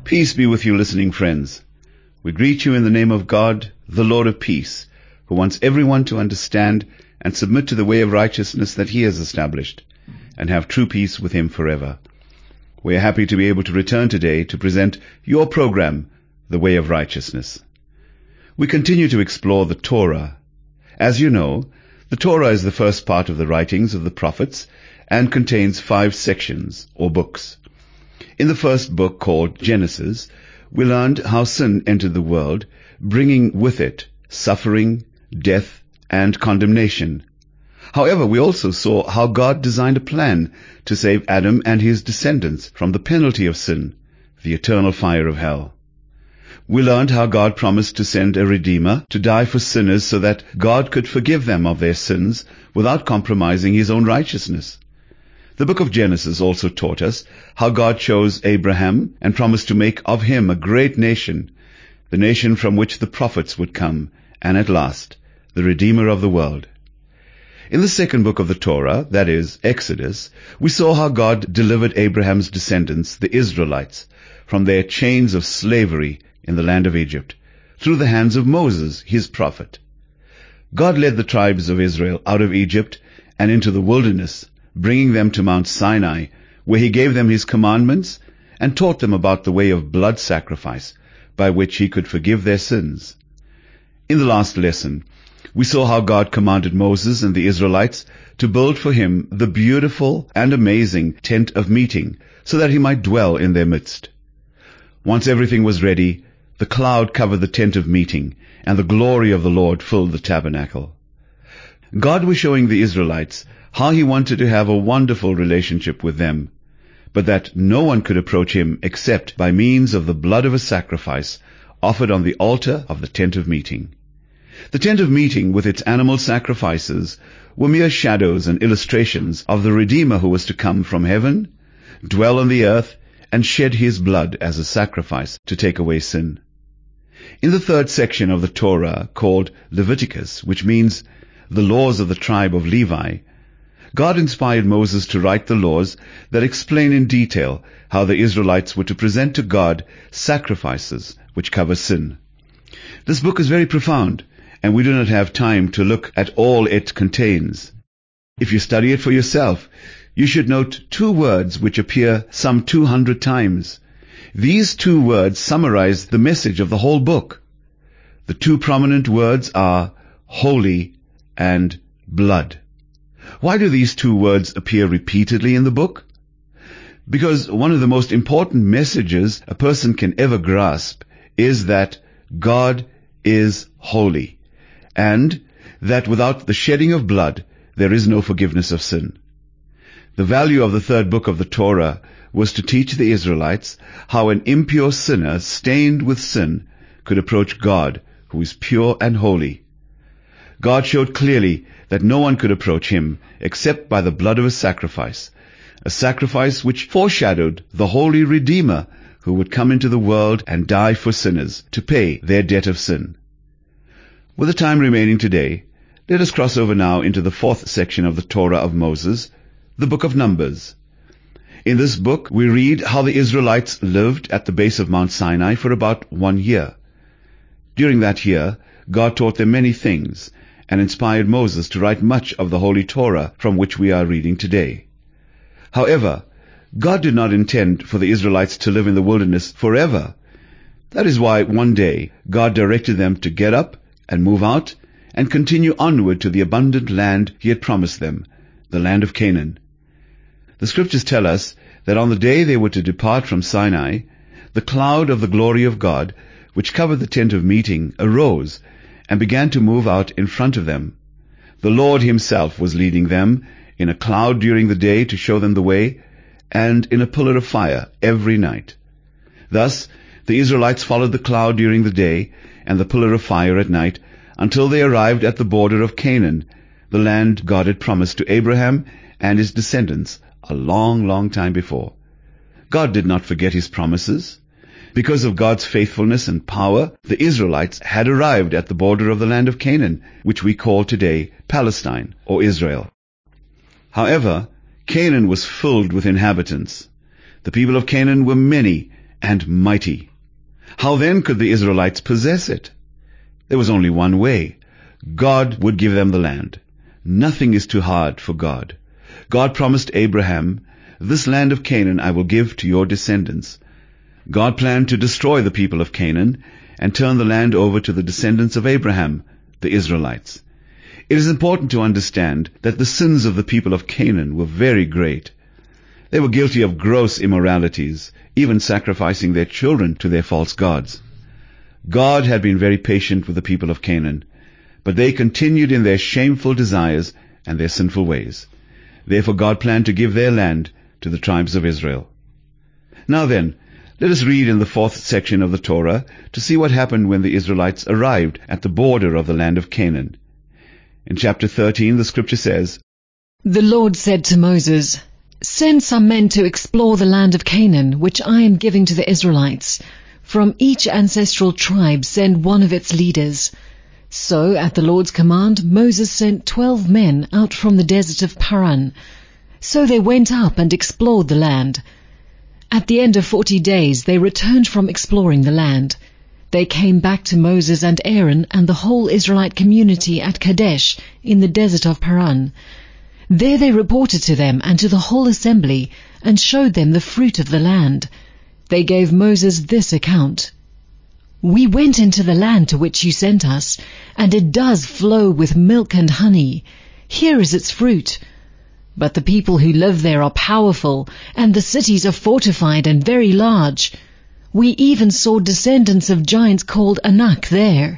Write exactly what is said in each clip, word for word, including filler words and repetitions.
Peace be with you, listening friends. We greet you in the name of God, the Lord of peace, who wants everyone to understand and submit to the way of righteousness that he has established, and have true peace with him forever. We are happy to be able to return today to present your program, The Way of Righteousness. We continue to explore the Torah. As you know, the Torah is the first part of the writings of the prophets and contains five sections, or books. In the first book, called Genesis, we learned how sin entered the world, bringing with it suffering, death, and condemnation. However, we also saw how God designed a plan to save Adam and his descendants from the penalty of sin, the eternal fire of hell. We learned how God promised to send a Redeemer to die for sinners so that God could forgive them of their sins without compromising his own righteousness. The book of Genesis also taught us how God chose Abraham and promised to make of him a great nation, the nation from which the prophets would come, and at last, the Redeemer of the world. In the second book of the Torah, that is, Exodus, we saw how God delivered Abraham's descendants, the Israelites, from their chains of slavery in the land of Egypt, through the hands of Moses, his prophet. God led the tribes of Israel out of Egypt and into the wilderness, bringing them to Mount Sinai, where he gave them his commandments and taught them about the way of blood sacrifice, by which he could forgive their sins. In the last lesson, we saw how God commanded Moses and the Israelites to build for him the beautiful and amazing tent of meeting, so that he might dwell in their midst. Once everything was ready, the cloud covered the tent of meeting, and the glory of the Lord filled the tabernacle. God was showing the Israelites how he wanted to have a wonderful relationship with them, but that no one could approach him except by means of the blood of a sacrifice offered on the altar of the tent of meeting. The tent of meeting, with its animal sacrifices, were mere shadows and illustrations of the Redeemer who was to come from heaven, dwell on the earth, and shed his blood as a sacrifice to take away sin. In the third section of the Torah, called Leviticus, which means the laws of the tribe of Levi, God inspired Moses to write the laws that explain in detail how the Israelites were to present to God sacrifices which cover sin. This book is very profound, and we do not have time to look at all it contains. If you study it for yourself, you should note two words which appear some two hundred times. These two words summarize the message of the whole book. The two prominent words are holy and blood. Why do these two words appear repeatedly in the book? Because one of the most important messages a person can ever grasp is that God is holy, and that without the shedding of blood, there is no forgiveness of sin. The value of the third book of the Torah was to teach the Israelites how an impure sinner stained with sin could approach God, who is pure and holy. God showed clearly that no one could approach him except by the blood of a sacrifice, a sacrifice which foreshadowed the holy Redeemer who would come into the world and die for sinners to pay their debt of sin. With the time remaining today, let us cross over now into the fourth section of the Torah of Moses, the book of Numbers. In this book, we read how the Israelites lived at the base of Mount Sinai for about one year. During that year, God taught them many things, and inspired Moses to write much of the Holy Torah from which we are reading today. However, God did not intend for the Israelites to live in the wilderness forever. That is why one day God directed them to get up and move out and continue onward to the abundant land he had promised them, the land of Canaan. The scriptures tell us that on the day they were to depart from Sinai, the cloud of the glory of God, which covered the tent of meeting, arose and began to move out in front of them. The Lord himself was leading them in a cloud during the day to show them the way, and in a pillar of fire every night. Thus the Israelites followed the cloud during the day and the pillar of fire at night, until they arrived at the border of Canaan, the land God had promised to Abraham and his descendants a long, long time before. God did not forget his promises. Because of God's faithfulness and power, the Israelites had arrived at the border of the land of Canaan, which we call today Palestine or Israel. However, Canaan was filled with inhabitants. The people of Canaan were many, and mighty. How then could the Israelites possess it? There was only one way. God would give them the land. Nothing is too hard for God. God promised Abraham, "This land of Canaan I will give to your descendants." God planned to destroy the people of Canaan and turn the land over to the descendants of Abraham, the Israelites. It is important to understand that the sins of the people of Canaan were very great. They were guilty of gross immoralities, even sacrificing their children to their false gods. God had been very patient with the people of Canaan, but they continued in their shameful desires and their sinful ways. Therefore God planned to give their land to the tribes of Israel. Now then, let us read in the fourth section of the Torah to see what happened when the Israelites arrived at the border of the land of Canaan. In chapter thirteen, the scripture says, "The Lord said to Moses, Send some men to explore the land of Canaan, which I am giving to the Israelites. From each ancestral tribe send one of its leaders." So, at the Lord's command, Moses sent twelve men out from the desert of Paran. So they went up and explored the land. At the end of forty days they returned from exploring the land. They came back to Moses and Aaron and the whole Israelite community at Kadesh in the desert of Paran. There they reported to them and to the whole assembly and showed them the fruit of the land. They gave Moses this account: "We went into the land to which you sent us, and it does flow with milk and honey. Here is its fruit. But the people who live there are powerful, and the cities are fortified and very large. We even saw descendants of giants called Anak there."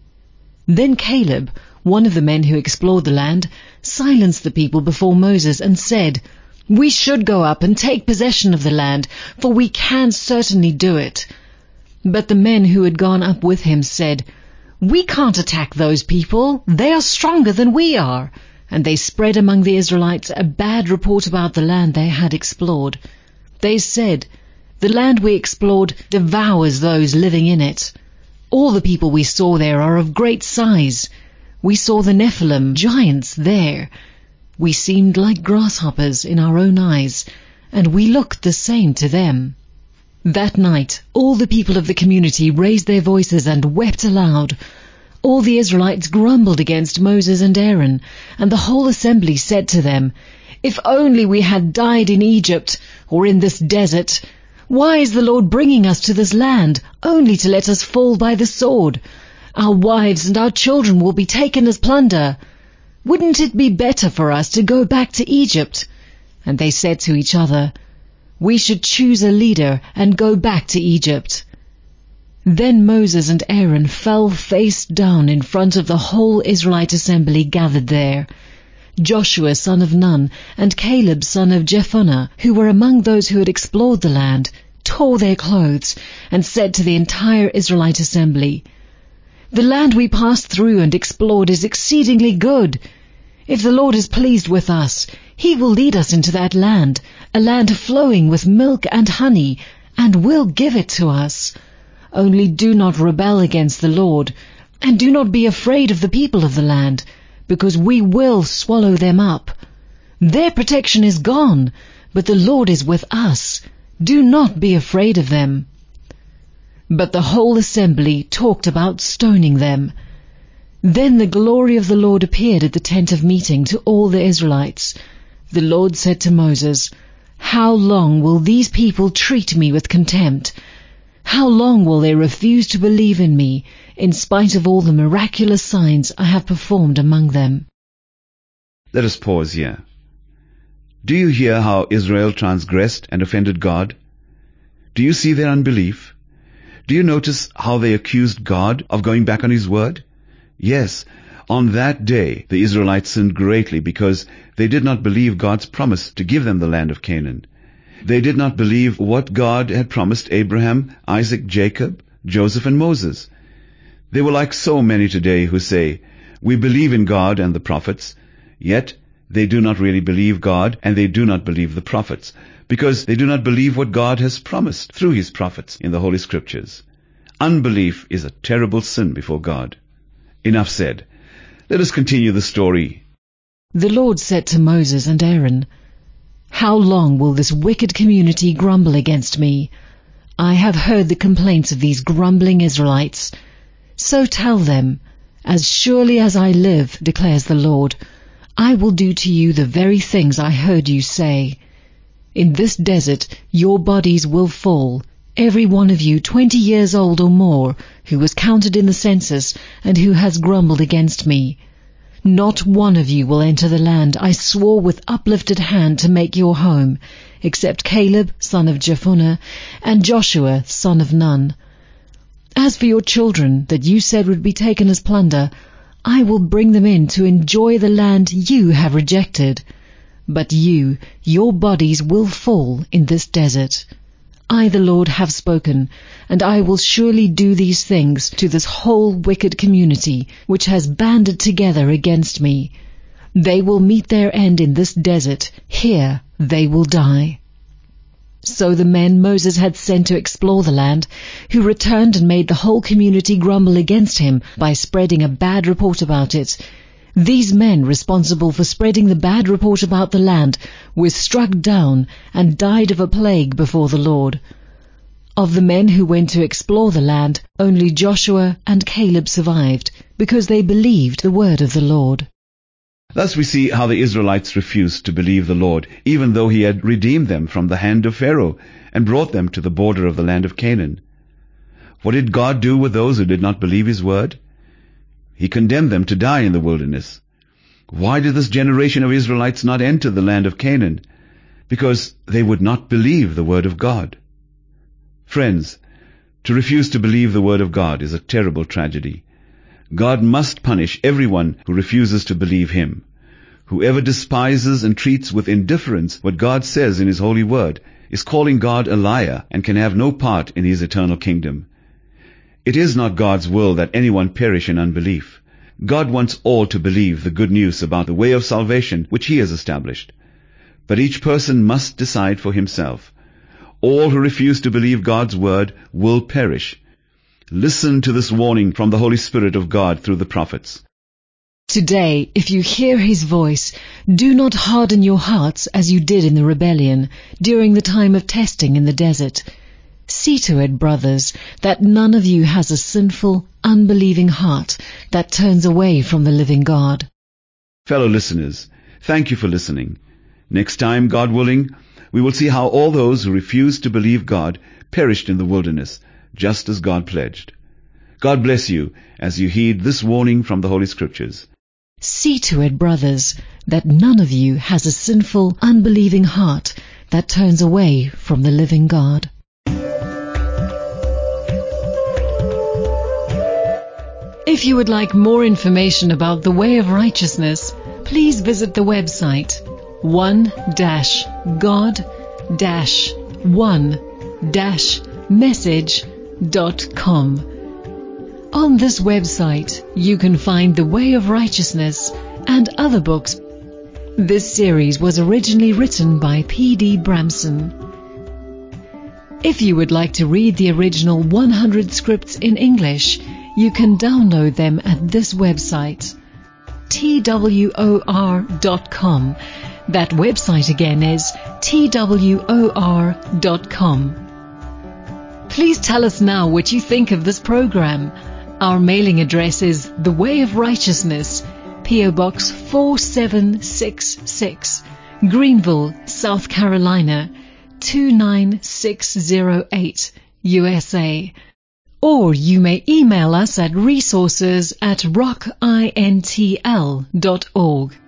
Then Caleb, one of the men who explored the land, silenced the people before Moses and said, "We should go up and take possession of the land, for we can certainly do it." But the men who had gone up with him said, "We can't attack those people. They are stronger than we are." And they spread among the Israelites a bad report about the land they had explored. They said, "The land we explored devours those living in it. All the people we saw there are of great size. We saw the Nephilim, giants, there. We seemed like grasshoppers in our own eyes, and we looked the same to them." That night all the people of the community raised their voices and wept aloud. All the Israelites grumbled against Moses and Aaron, and the whole assembly said to them, "If only we had died in Egypt or in this desert! Why is the Lord bringing us to this land, only to let us fall by the sword? Our wives and our children will be taken as plunder. Wouldn't it be better for us to go back to Egypt?" And they said to each other, "We should choose a leader and go back to Egypt." Then Moses and Aaron fell face down in front of the whole Israelite assembly gathered there. Joshua son of Nun and Caleb son of Jephunneh, who were among those who had explored the land, tore their clothes and said to the entire Israelite assembly, "The land we passed through and explored is exceedingly good. If the Lord is pleased with us, He will lead us into that land, a land flowing with milk and honey, and will give it to us. Only do not rebel against the Lord, and do not be afraid of the people of the land, because we will swallow them up. Their protection is gone, but the Lord is with us. Do not be afraid of them." But the whole assembly talked about stoning them. Then the glory of the Lord appeared at the tent of meeting to all the Israelites. The Lord said to Moses, "How long will these people treat me with contempt? How long will they refuse to believe in me, in spite of all the miraculous signs I have performed among them?" Let us pause here. Do you hear how Israel transgressed and offended God? Do you see their unbelief? Do you notice how they accused God of going back on His word? Yes, on that day the Israelites sinned greatly because they did not believe God's promise to give them the land of Canaan. They did not believe what God had promised Abraham, Isaac, Jacob, Joseph, and Moses. They were like so many today who say, "We believe in God and the prophets," yet they do not really believe God and they do not believe the prophets, because they do not believe what God has promised through His prophets in the Holy Scriptures. Unbelief is a terrible sin before God. Enough said. Let us continue the story. The Lord said to Moses and Aaron, "How long will this wicked community grumble against me? I have heard the complaints of these grumbling Israelites. So tell them, as surely as I live, declares the Lord, I will do to you the very things I heard you say. In this desert your bodies will fall, every one of you twenty years old or more, who was counted in the census and who has grumbled against me. Not one of you will enter the land I swore with uplifted hand to make your home, except Caleb, son of Jephunneh, and Joshua, son of Nun. As for your children that you said would be taken as plunder, I will bring them in to enjoy the land you have rejected. But you, your bodies will fall in this desert. I, the Lord, have spoken, and I will surely do these things to this whole wicked community which has banded together against me. They will meet their end in this desert. Here they will die. So the men Moses had sent to explore the land, who returned and made the whole community grumble against him by spreading a bad report about it, these men responsible for spreading the bad report about the land were struck down and died of a plague before the Lord. Of the men who went to explore the land, only Joshua and Caleb survived, because they believed the word of the Lord. Thus we see how the Israelites refused to believe the Lord, even though he had redeemed them from the hand of Pharaoh and brought them to the border of the land of Canaan. What did God do with those who did not believe his word? He condemned them to die in the wilderness. Why did this generation of Israelites not enter the land of Canaan? Because they would not believe the word of God. Friends, to refuse to believe the word of God is a terrible tragedy. God must punish everyone who refuses to believe him. Whoever despises and treats with indifference what God says in his holy word is calling God a liar and can have no part in his eternal kingdom. It is not God's will that anyone perish in unbelief. God wants all to believe the good news about the way of salvation which he has established. But each person must decide for himself. All who refuse to believe God's word will perish. Listen to this warning from the Holy Spirit of God through the prophets. Today, if you hear his voice, do not harden your hearts as you did in the rebellion, during the time of testing in the desert. See to it, brothers, that none of you has a sinful, unbelieving heart that turns away from the living God. Fellow listeners, thank you for listening. Next time, God willing, we will see how all those who refused to believe God perished in the wilderness, just as God pledged. God bless you as you heed this warning from the Holy Scriptures. See to it, brothers, that none of you has a sinful, unbelieving heart that turns away from the living God. If you would like more information about the way of righteousness, please visit the website one dash god dash one dash message dot com. On this website, you can find The Way of Righteousness and other books. This series was originally written by P D Bramson. If you would like to read the original one hundred scripts in English, you can download them at this website, T W O R dot com. That website again is T W O R dot com. Please tell us now what you think of this program. Our mailing address is The Way of Righteousness, P O Box four seven six six, Greenville, South Carolina, two nine six zero eight, U S A. Or you may email us at resources at rock intl dot org.